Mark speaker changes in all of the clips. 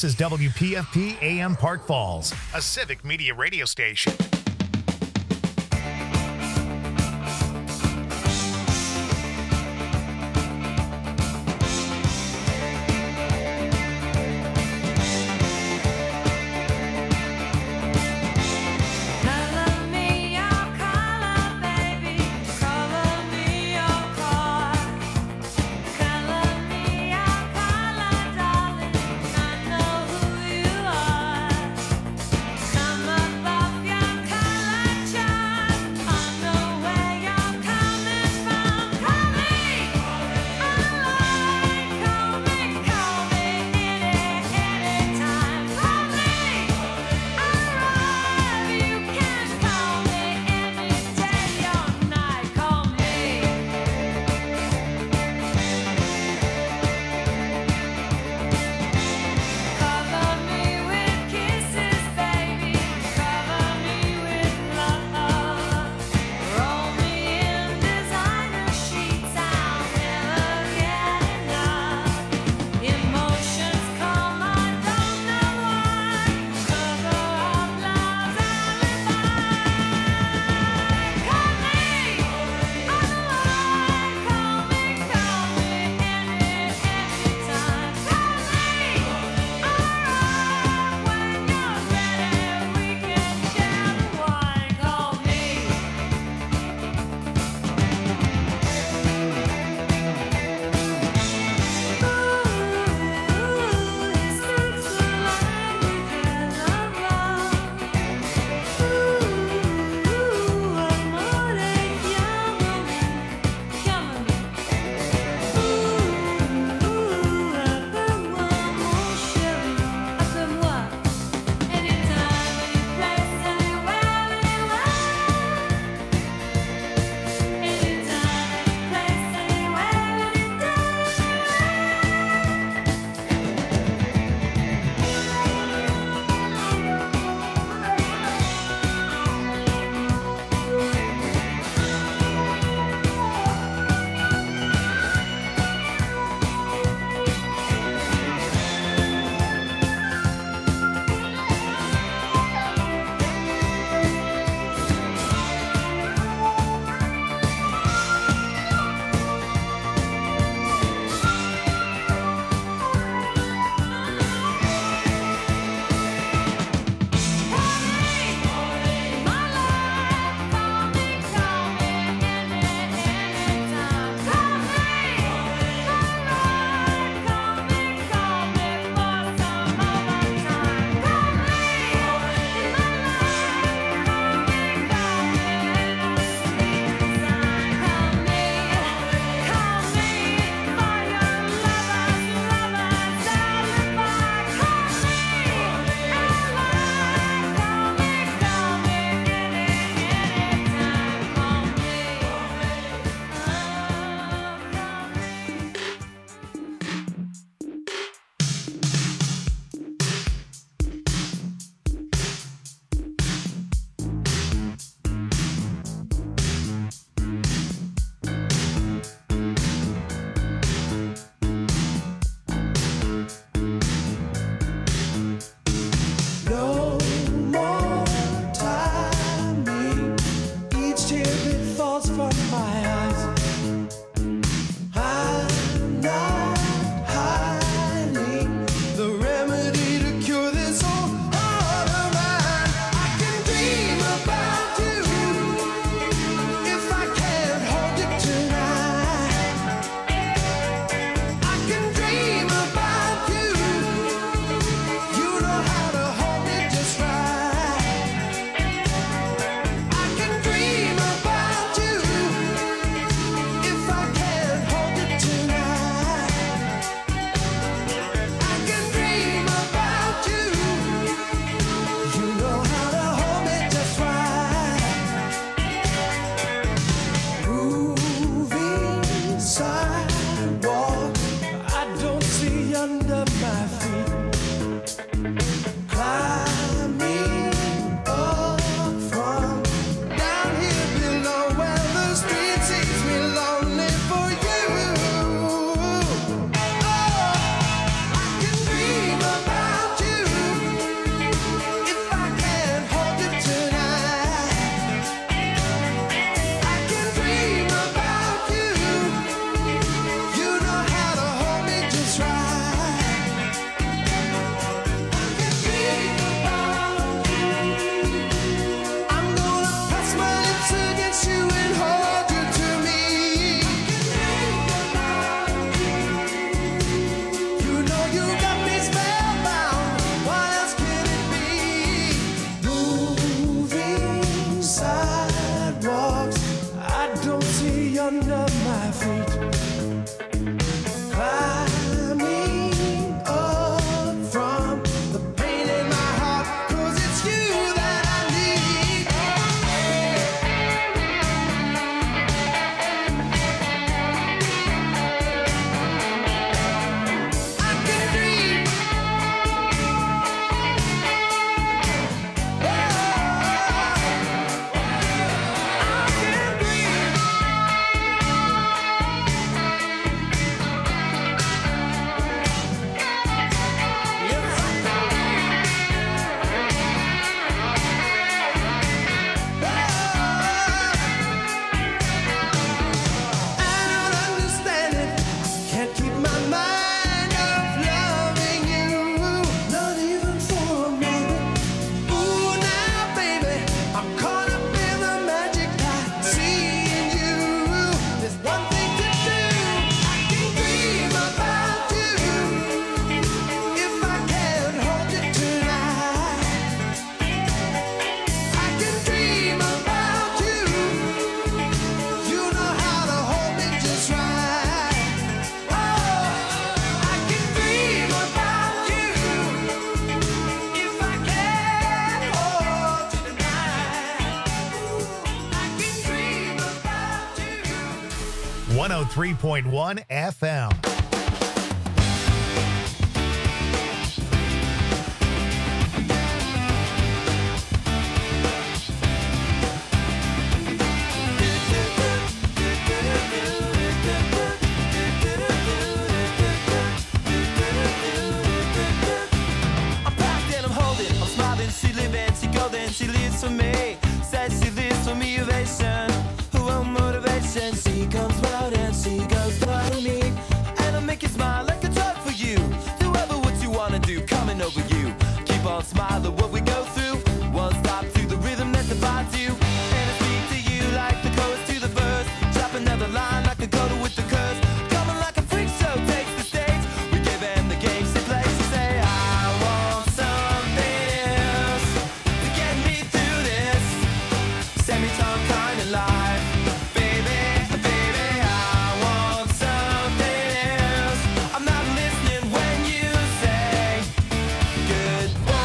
Speaker 1: This is WPFP AM Park Falls, a civic media radio station.
Speaker 2: Come above your under my feet. Climbing up from the pain in my heart, 'cause it's you that I need. I can dream.
Speaker 1: One 103.1 FM.
Speaker 3: She lives for me, says she lives for me, ovation, her own motivation. She comes round and she goes down to me, and I'll make you smile like a drug for you. Do ever what you wanna do, coming over you. Keep on smiling what we go through. One stop to the rhythm that divides you, and I speak to you like the chorus to the verse. Drop another line like a coda with the curse. Coming like a freak show takes the stage. We give them the games to play. She say I want something else to get me through this semi-tongue kind of life. Baby, baby, I want something else. I'm not listening when you say goodbye.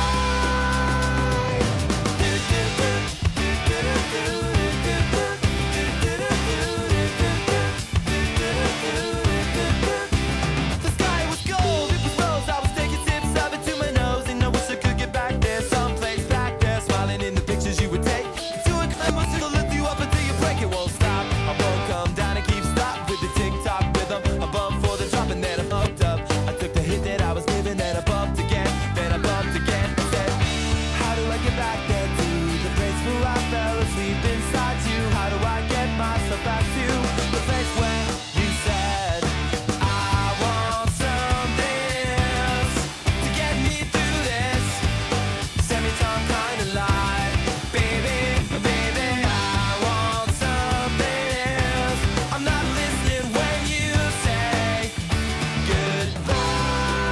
Speaker 3: The sky was gold, it was rose. I was taking sips of it to my nose, and I wish I could get back there, someplace back there, smiling in the pictures you would take. To a climb, it'll lift you up until you break. It won't stop. I won't come down and keep stop with the tick-tock rhythm. I bumped for the drop and then I hooked up. I took the hit that I was given, then I bumped again, then I bumped again. I said, how do I get back there to the place where I fell asleep inside you? How do I get myself back to the place where you said I want something else to get me through this semi-tongue kind of life? Baby, baby, I want something else. I'm not listening when you say goodbye.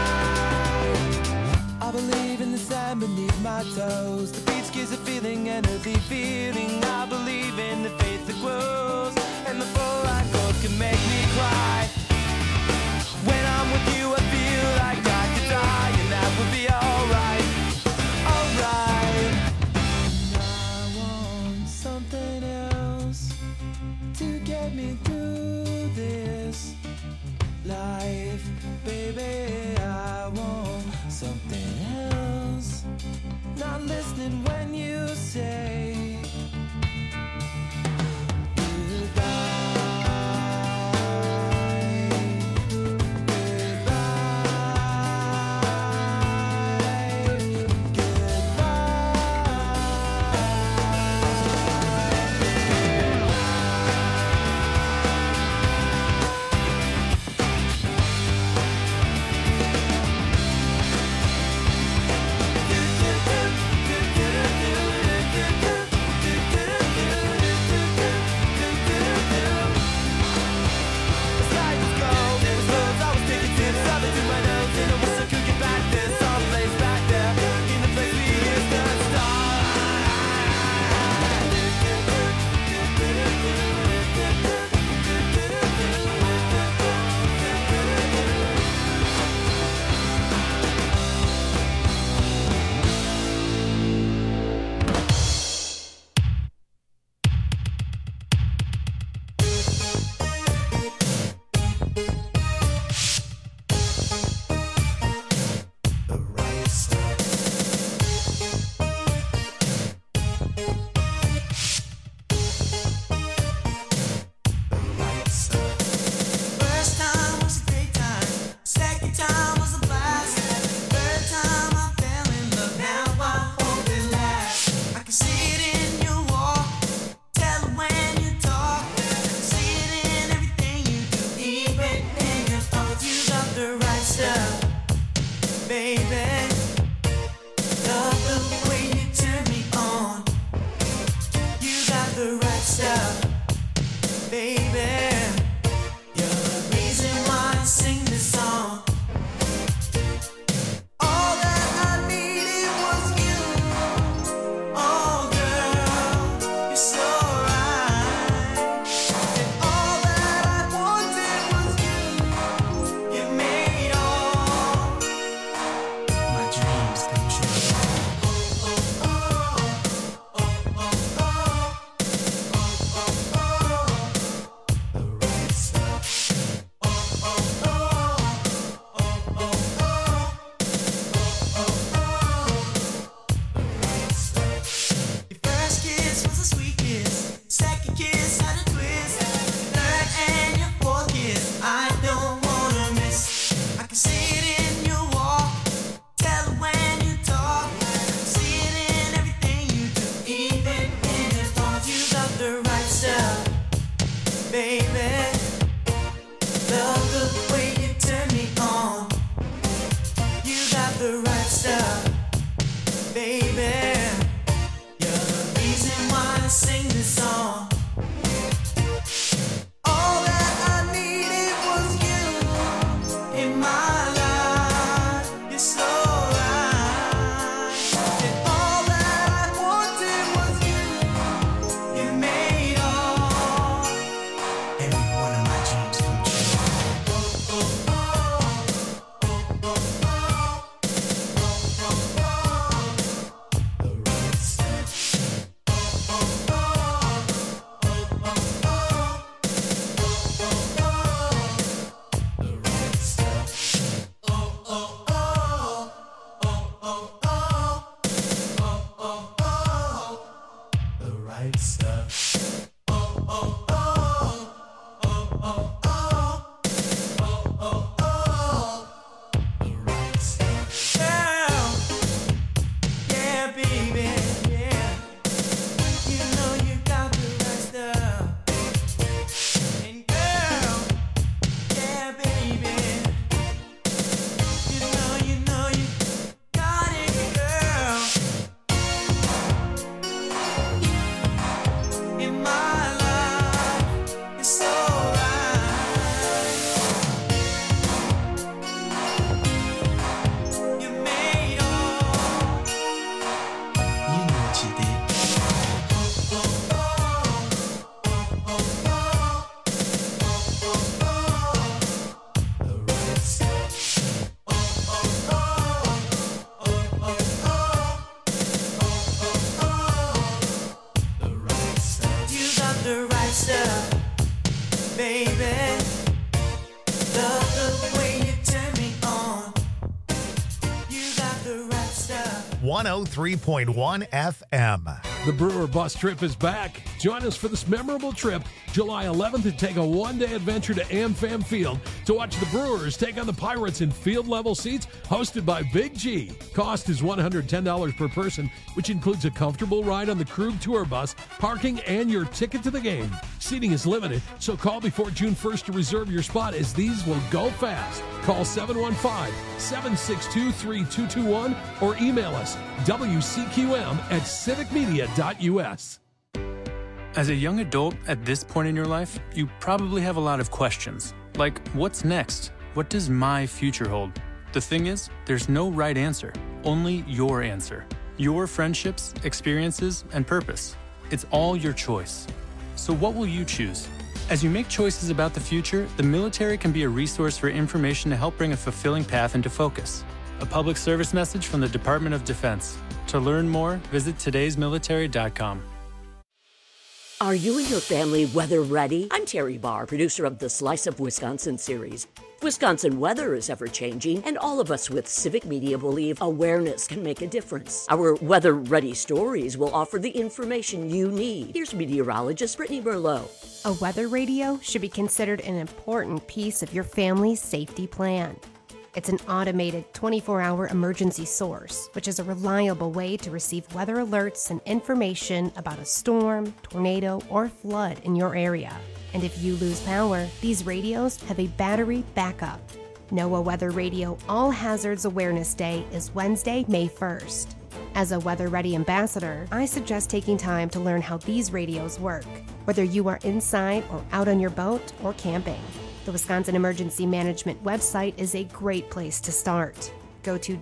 Speaker 3: I believe in the sand beneath my toes. The beach gives a feeling, an earthy feeling. I believe in the faith that grows, and the full line chord can make me cry. When I'm with you, I feel like I could die, and that would be alright, alright. I want something else to get me through this life, baby. I want something else. Not listening when you say goodbye.
Speaker 2: baby. Love the way you turn me on. You got the right stuff, baby. You're the reason why I sing this song. All that I needed was you. Oh, girl, you're so right. And all that I wanted was you. You made all my dreams come true. The right stuff. Your first kiss was a sweet kiss. Second kiss had a twist. Third and your fourth kiss, I don't wanna miss. I can see it in your walk, tell it when you talk. See it in everything you do, even in your thoughts. You got the right stuff, baby. Love the way you turn me on. You got the right stuff, baby. You're the reason why I sing this song. All that I needed was you in my life. You're so right. And all that I wanted was you. You made all every one of my dreams come true. The right stuff. The right stuff. The right stuff. The right stuff. Girl, yeah, baby, yeah. You know you got the right stuff. And girl, yeah, baby. You know you got it, girl. In my life, you're so right. You made all. You know what you did. The right stuff. The right stuff. You got the right stuff, baby. Love the way you turn me on. You got the right stuff.
Speaker 1: 103.1 FM.
Speaker 4: The Brewer Bus Trip is back. Join us for this memorable trip, July 11th, to take a one-day adventure to AmFam Field to watch the Brewers take on the Pirates in field-level seats, hosted by Big G. Cost is $110 per person, which includes a comfortable ride on the Krug Tour Bus, parking, and your ticket to the game. Seating is limited, so call before June 1st to reserve your spot, as these will go fast. Call 715-762-3221 or email us wcqm@civicmedia.us.
Speaker 5: As a young adult at this point in your life, you probably have a lot of questions. Like, what's next? What does my future hold? The thing is, there's no right answer, only your answer. Your friendships, experiences, and purpose. It's all your choice. So what will you choose? As you make choices about the future, the military can be a resource for information to help bring a fulfilling path into focus. A public service message from the Department of Defense. To learn more, visit todaysmilitary.com.
Speaker 6: Are you and your family weather ready? I'm Terry Barr, producer of the Slice of Wisconsin series. Wisconsin weather is ever-changing, and all of us with Civic Media believe awareness can make a difference. Our weather-ready stories will offer the information you need. Here's meteorologist Brittany Merlot.
Speaker 7: A weather radio should be considered an important piece of your family's safety plan. It's an automated 24-hour emergency source, which is a reliable way to receive weather alerts and information about a storm, tornado, or flood in your area. And if you lose power, these radios have a battery backup. NOAA Weather Radio All Hazards Awareness Day is Wednesday, May 1st. As a Weather Ready ambassador, I suggest taking time to learn how these radios work, whether you are inside or out on your boat or camping. The Wisconsin Emergency Management website is a great place to start. Go to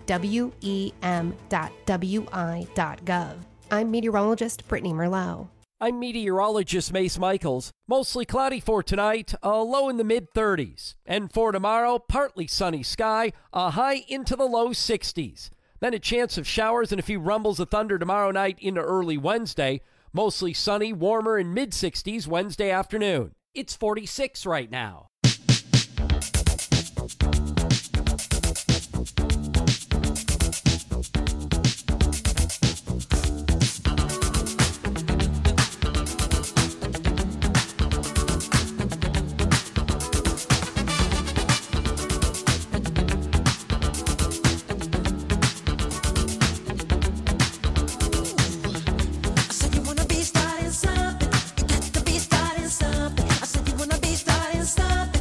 Speaker 7: wem.wi.gov. I'm meteorologist Brittany Merlot.
Speaker 8: I'm meteorologist Mace Michaels. Mostly cloudy for tonight, a low in the mid-30s. And for tomorrow, partly sunny sky, a high into the low 60s. Then a chance of showers and a few rumbles of thunder tomorrow night into early Wednesday. Mostly sunny, warmer in mid-60s Wednesday afternoon. It's 46 right now.
Speaker 2: Stop.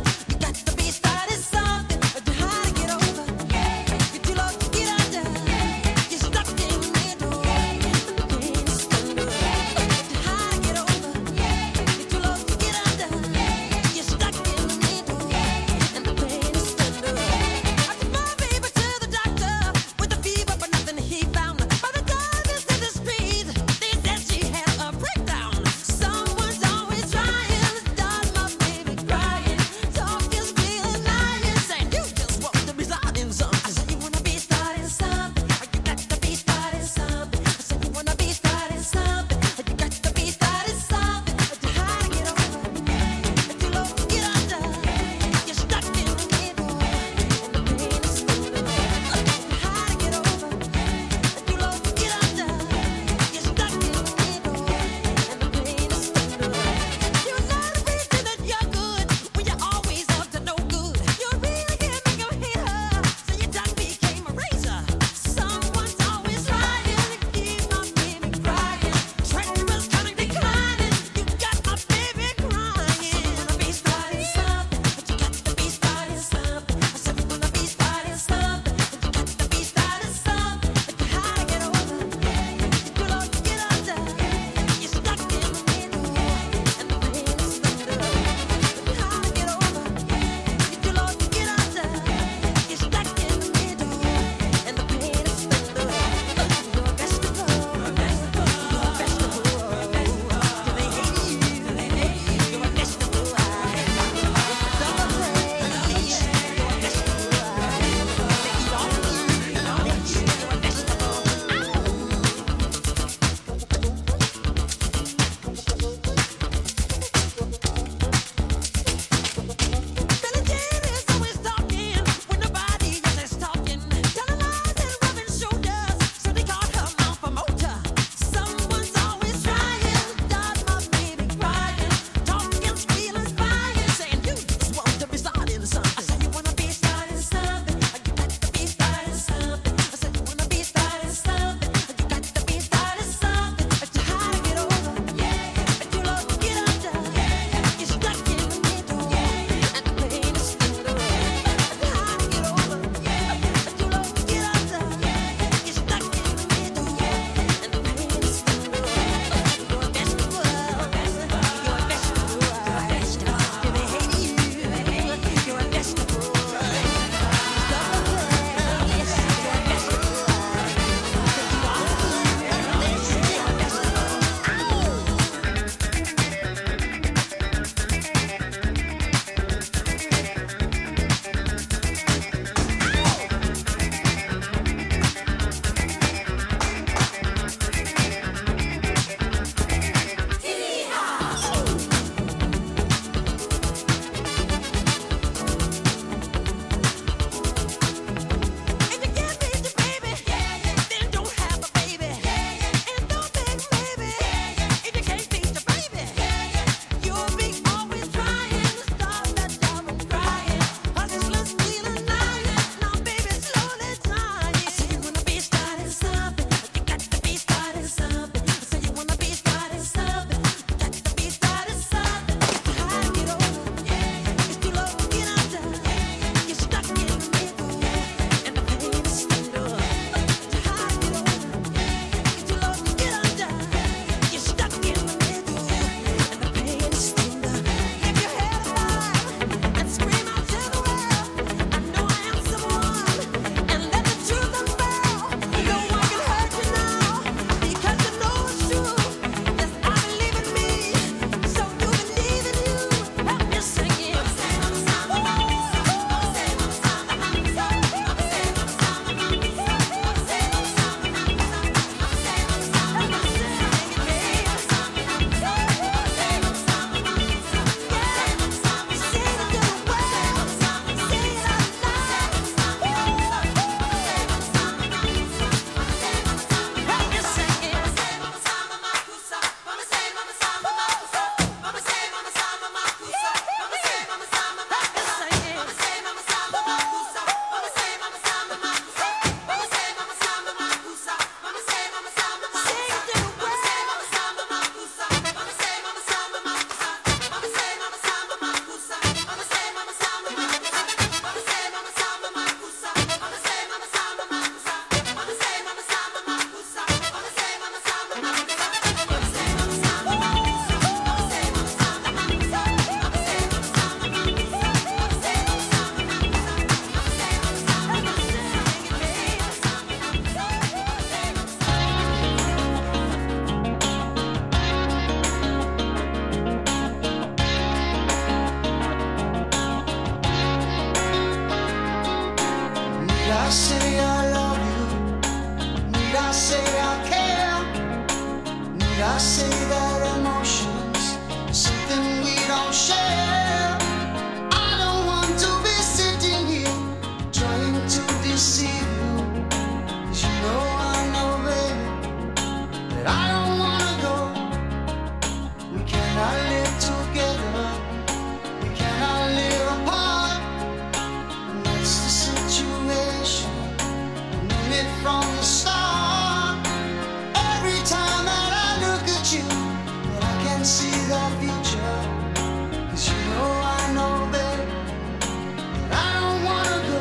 Speaker 2: I say I love you? Need I say I care? Need I say that emotions are something we don't share? I don't want to be sitting here trying to deceive you, 'cause you know I know, baby, that I don't wanna go. We cannot live together, we cannot live apart, and that's the situation. I knew it from the start. Every time that I look at you, but I can't see the future, 'cause you know I know, baby, that I don't wanna go.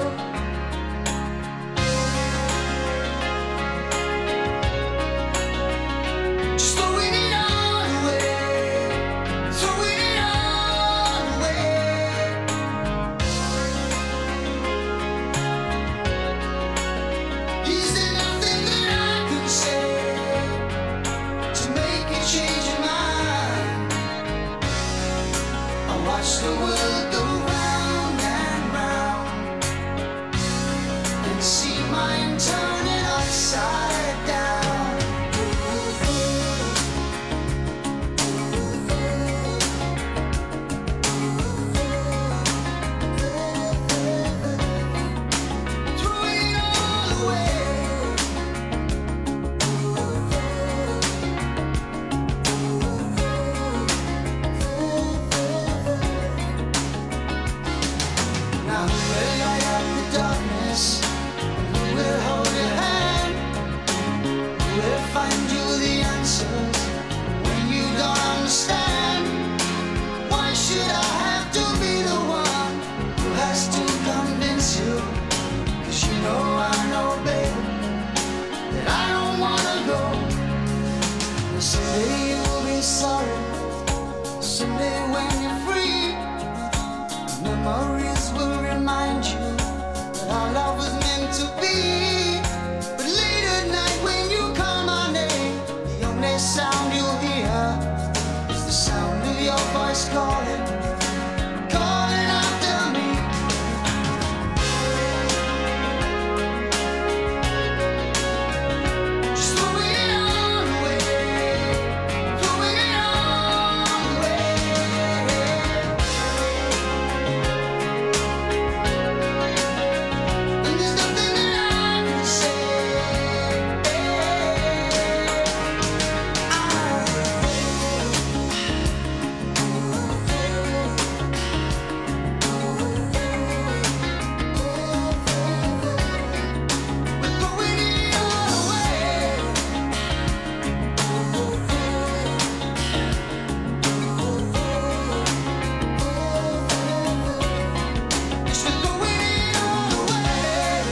Speaker 2: Just throwing it all away, throwing it all away. Is there nothing that I could say to make you change your mind? I watch the world go round and round and see mine turning upside down. Throwing it all away. Now who will light up the darkness? Who will hold your hand? Who will find you the answers when you don't understand? Why should I have to be the one who has to convince you? 'Cause you know I know, baby, that I don't wanna go. And someday you'll be sorry. Someday when you're free, memories will remind you that our love was meant to be. But late at night when you call my name, the only sound you'll hear is the sound of your voice calling, calling after me. Just throwing it all away, throwing it all away. And there's nothing that I can say. We're throwing it all away. Yes, we're throwing it all away.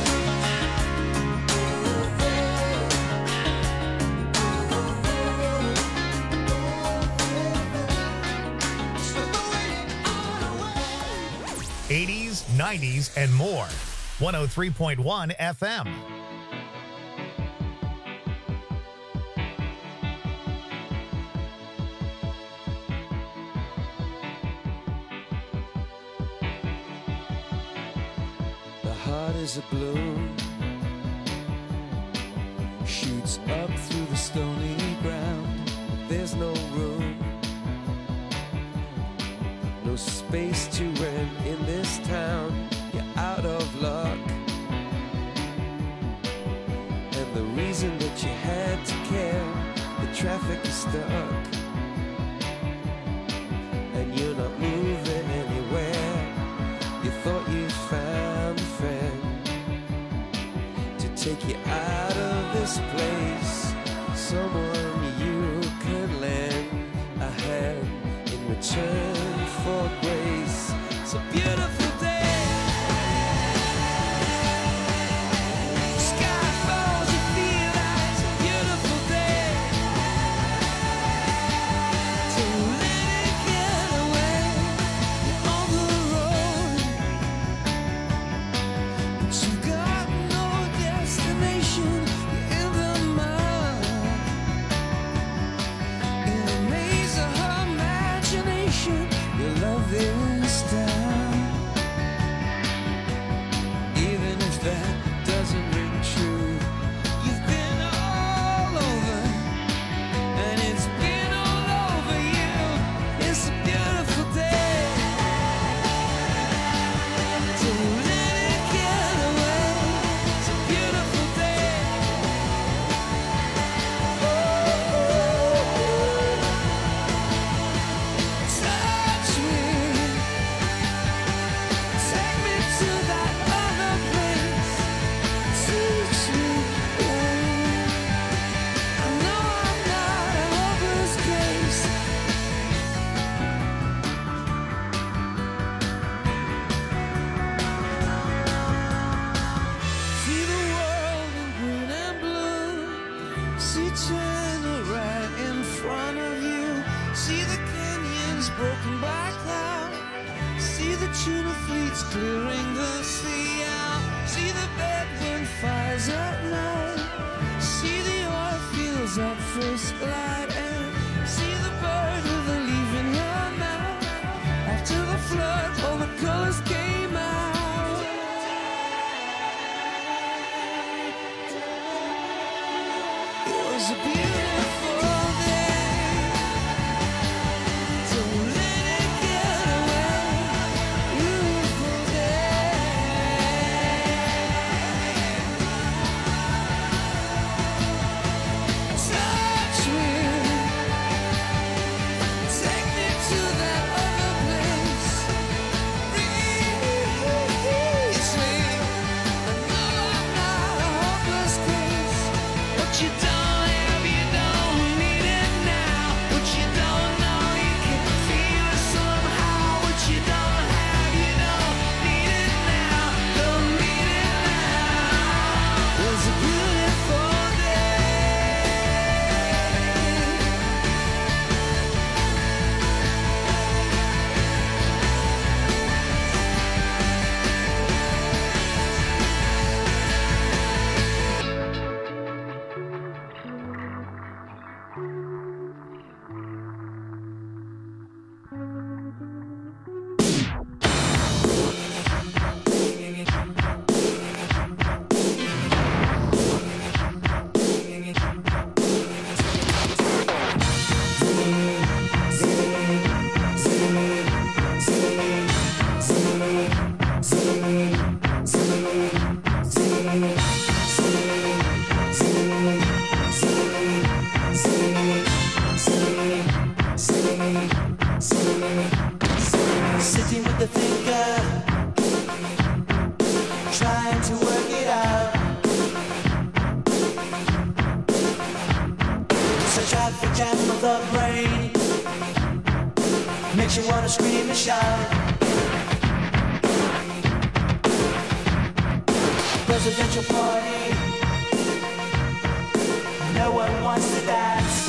Speaker 2: Yes, we're throwing it all away.
Speaker 1: 80s, 90s, and more. 103.1 FM.
Speaker 3: The heart is a balloon, shoots up through the stony ground. There's no room, no space to rent in this town. You're out of luck, and the reason that you had to care, the traffic is stuck, and you're not moving anywhere. You thought you found a friend to take you out of this place, someone you could lend a hand in return for grace. It's a beautiful day. Sky falls, you feel like it's a beautiful day. So let it get away. You're on the road, but you've got no destination. You're in the mud, in a maze of her imagination. Your love is down. Even if that doesn't tuna fleets clearing the sea out. See the bedroom fires at night. See the oil fields at first light. And see the bird with a leaf in her mouth. After the flood, all the colors came out. It was a beautiful day. Don't let it get away. Beautiful day. Touch me. Take me to that other place. Release me. I know I'm not a hopeless case. What you don't have, you don't need it now. What you don't know, you can feel it somehow. What you don't have, you don't need it now. Don't need it now. It was a beautiful day. Sitting with the thinker, trying to work it out. So traffic jam of the brain makes you wanna scream and shout. Presidential party, no one wants to dance.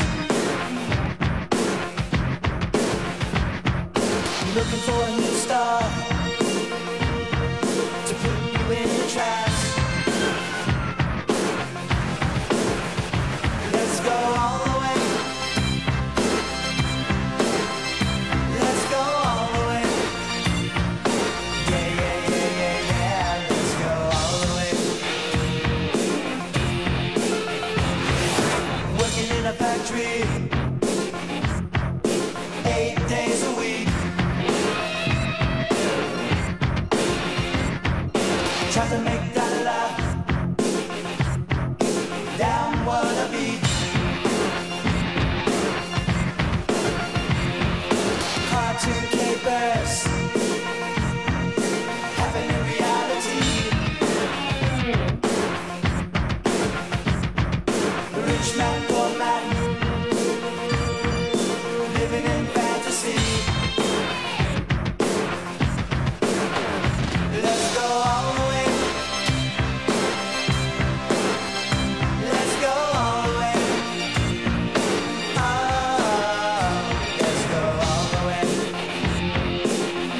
Speaker 3: Looking for a new star to put you in the trance. Let's go all the way. Let's go all the way. Yeah, yeah, yeah, yeah, yeah. Let's go all the way. Working in a factory 8 days a week. Try to make dollar downward a beat. Cartoon capers having a reality. Rich man, poor man, living in fantasy. Let's go all the way. Let's go all the way. Oh, let's go all the way.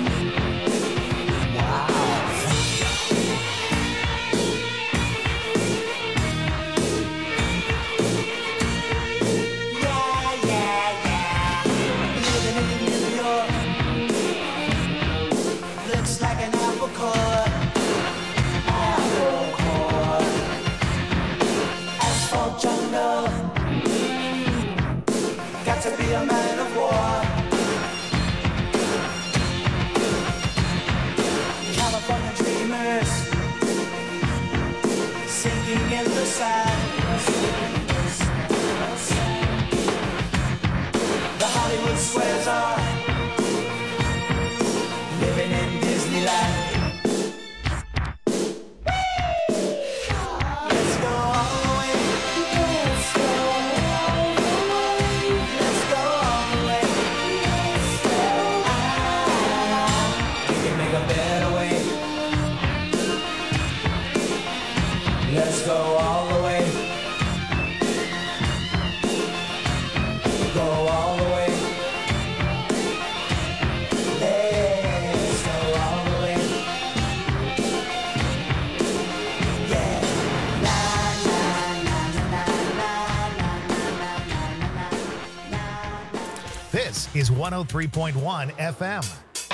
Speaker 1: is 103.1 FM.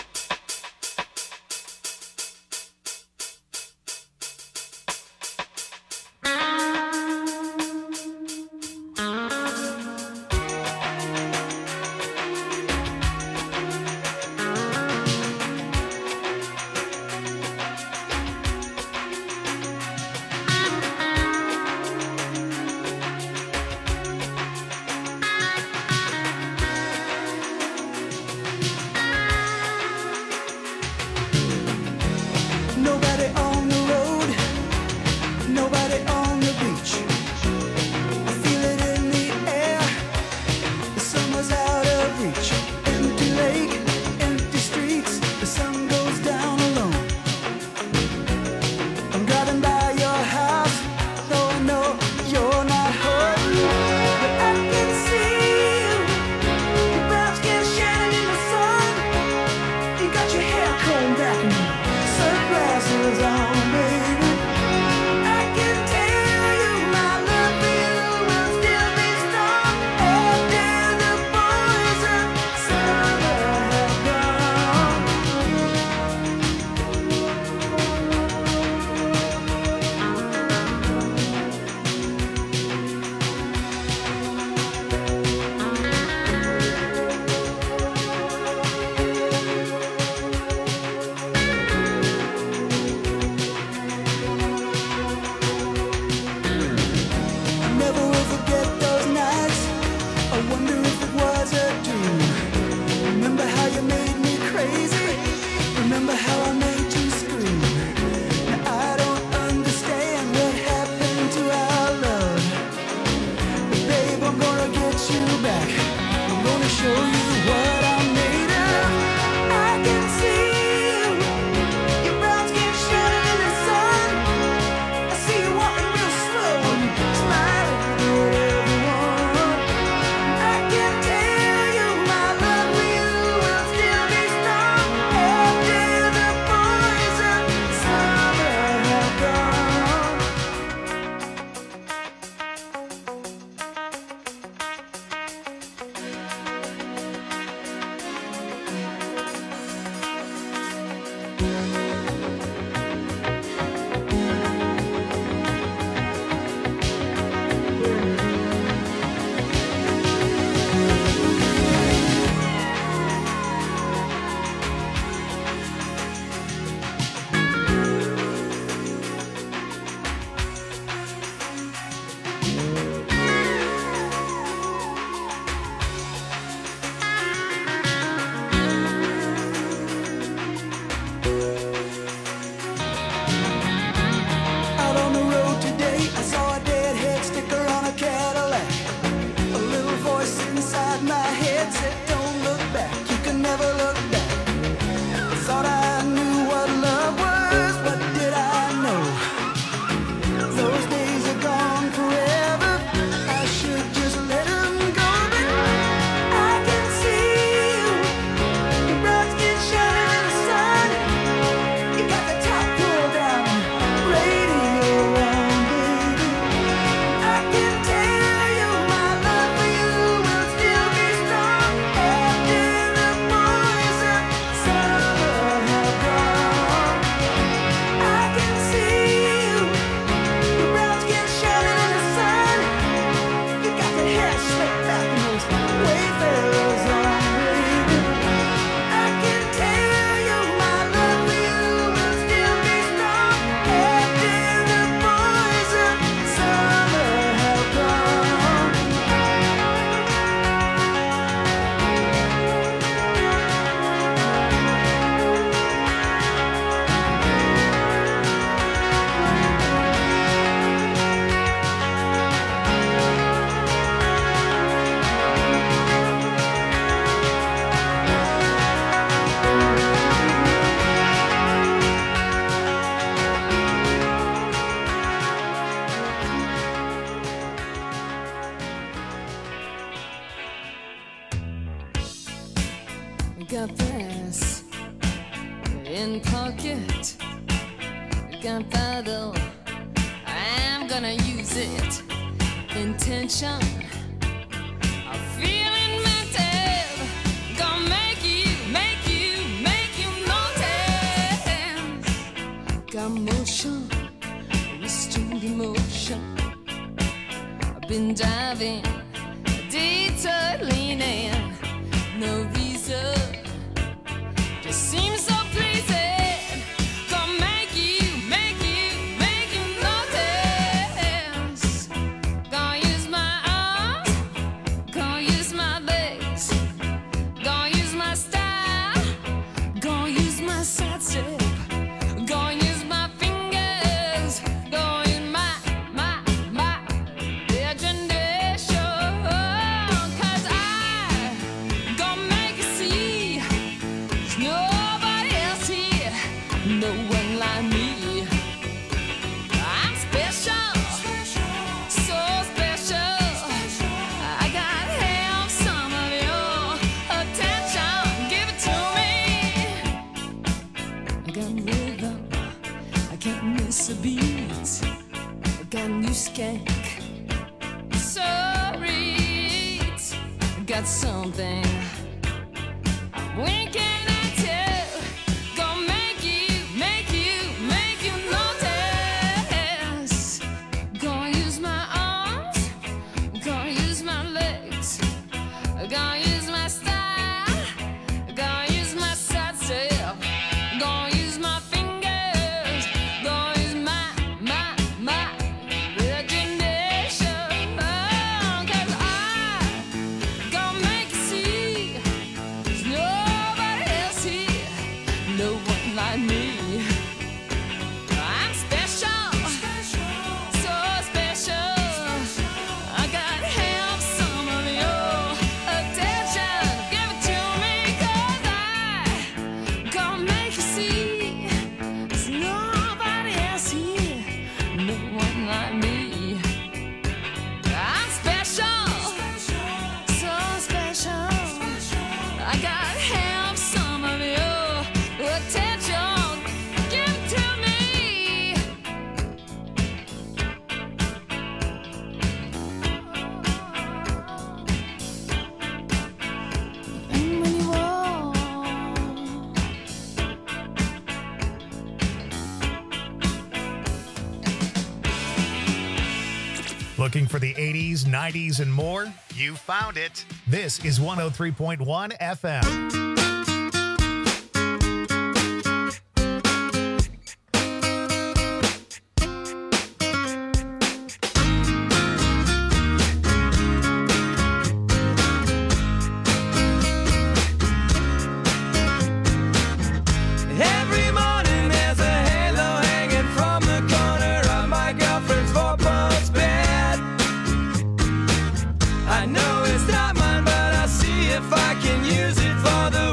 Speaker 9: got this in pocket. Gunpowder, I'm gonna use it. Intention of feeling mental, driving, detour leaning, no visa, just seems so pleasing. Gonna make you notice. Gonna use my arms, gonna use my legs, gonna use my style, gonna use my side step, gonna use my fingers, gonna use my imagination. 'Cause I gonna make you see there's nobody else here, no one like me. I'm special, so special. I gotta have some of your attention. Give it to me. I got rhythm, I can't miss a beat. I got a new skank, sorry, I got something I'm winking at you. Gonna make you notice. Gonna use my arms, gonna use my legs, gonna use my style, gonna use my side step, gonna use my fingers, gonna use my imagination. 'Cause I gonna make you see there's nobody else here, no one like me. I'm special, so special. I gotta have some of your attention. Give it to me, 'cause I gonna make you see there's nobody else here, no one like me. I'm special, so special. I gotta have some of your attention. Give it to me. And when you walk,
Speaker 1: Looking for the 80s, 90s, and more? You found it. This is 103.1 FM.
Speaker 3: Every morning there's a halo hanging from the corner of my girlfriend's four-post bed. I know it's not mine, but I'll see if I can use it for the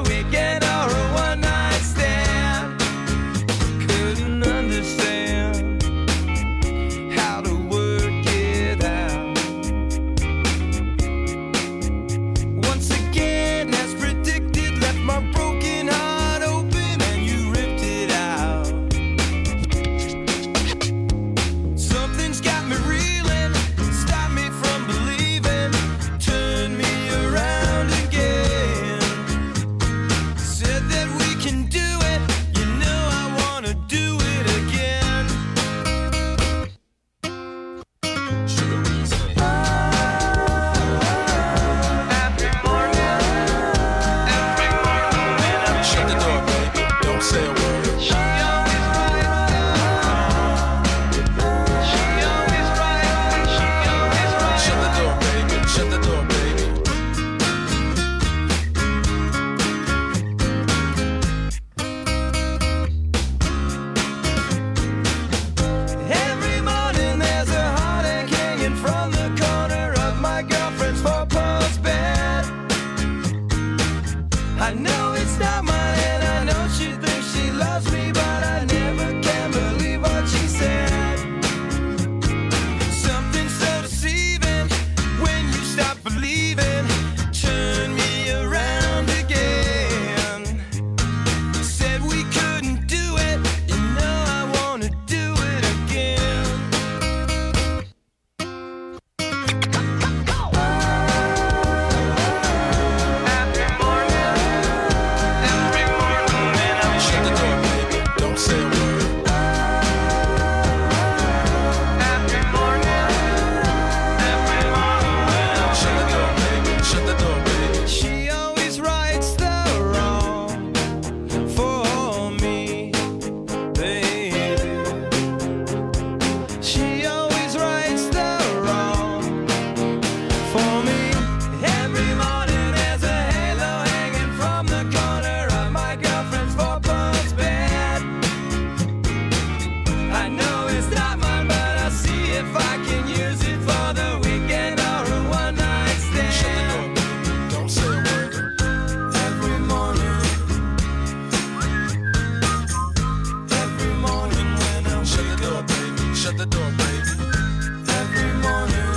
Speaker 3: Shut the door, baby. Every morning.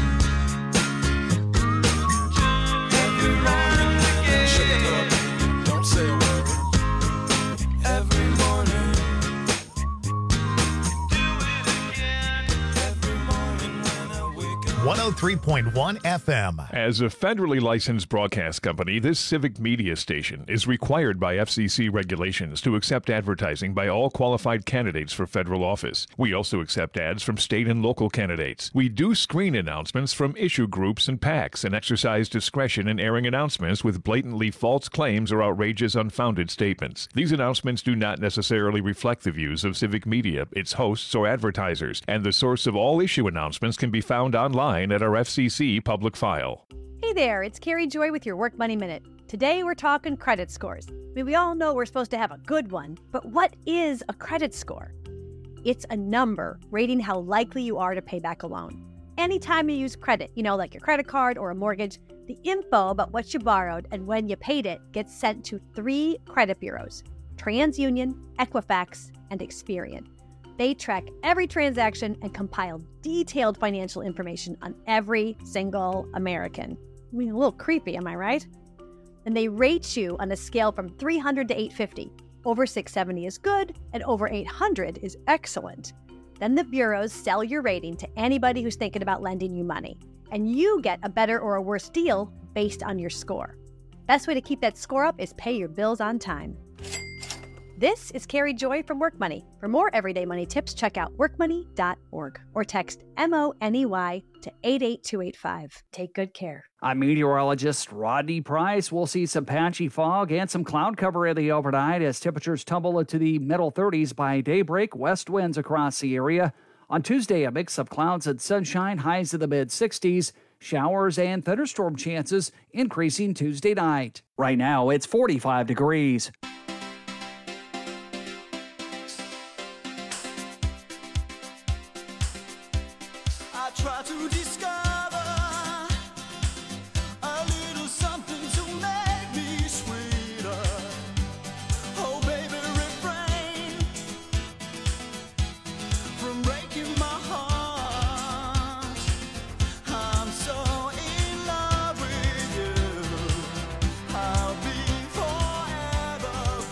Speaker 3: Every morning. Shut the door, baby. Don't say a word. Every morning. Do it again. Every morning when I wake up.
Speaker 1: 103.1 FM.
Speaker 10: As a federally licensed broadcast company, this civic media station is required by FCC regulations to accept advertising by all qualified candidates for federal office. We also accept ads from state and local candidates. We do screen announcements from issue groups and PACs and exercise discretion in airing announcements with blatantly false claims or outrageous, unfounded statements. These announcements do not necessarily reflect the views of civic media, its hosts, or advertisers, and the source of all issue announcements can be found online at our FCC public file.
Speaker 11: Hey there, it's Carrie Joy with your Work Money Minute. Today we're talking credit scores. I mean, we all know we're supposed to have a good one, but what is a credit score? It's a number rating how likely you are to pay back a loan. Anytime you use credit, like your credit card or a mortgage, the info about what you borrowed and when you paid it gets sent to 3 credit bureaus: TransUnion, Equifax, and Experian. They track every transaction and compile detailed financial information on every single American. I mean, a little creepy, am I right? And they rate you on a scale from 300 to 850. Over 670 is good, and over 800 is excellent. Then the bureaus sell your rating to anybody who's thinking about lending you money, and you get a better or a worse deal based on your score. Best way to keep that score up is pay your bills on time. This is Carrie Joy from Work Money. For more everyday money tips, check out workmoney.org or text MONEY to 88285. Take good care.
Speaker 12: I'm meteorologist Rodney Price. We'll see some patchy fog and some cloud cover in the overnight as temperatures tumble into the middle 30s by daybreak. West winds across the area. On Tuesday, a mix of clouds and sunshine, highs in the mid-60s. Showers and thunderstorm chances increasing Tuesday night. Right now, it's 45 degrees.
Speaker 2: I try to discover a little something to make me sweeter. Oh, baby, refrain from breaking my heart. I'm so in love with you. I'll be forever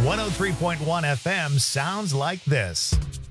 Speaker 1: 103.1 FM sounds like this.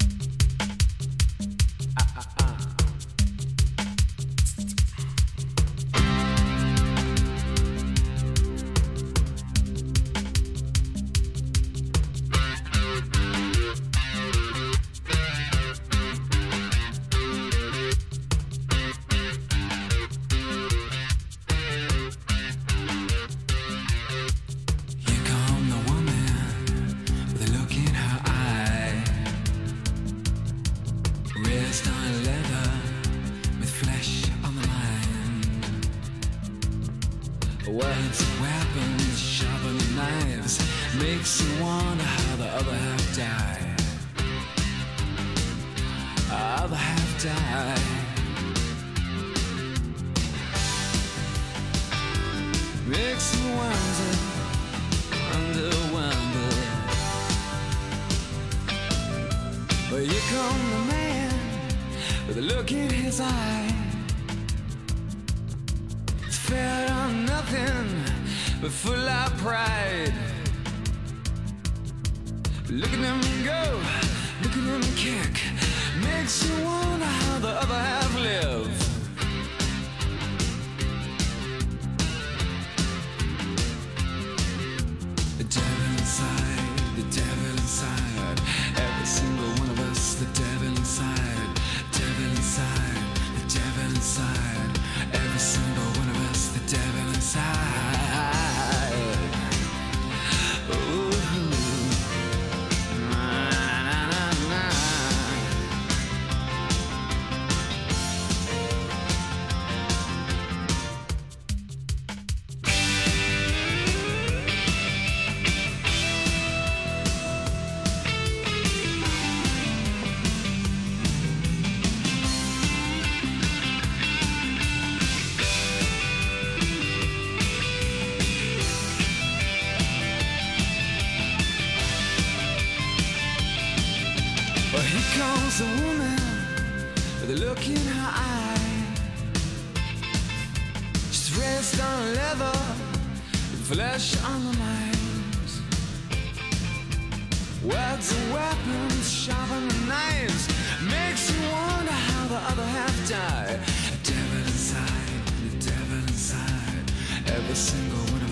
Speaker 3: Words, weapons, sharpened knives, makes you wonder how the other half died. Other half died. Makes you wonder. But here come the man with a look in his eye. It's fed on nothing but full of pride. Look at him go, look at him kick. Makes you wonder how the other half live. The devil inside, every single one of us. The devil inside, the devil inside, every single one of us. The devil inside. Ooh. Well, here comes a woman with a look in her eye. She's raised on leather, with flesh on the knives. Words and weapons, sharpen the knives. Makes you wonder how the other half died. The devil inside, every single one of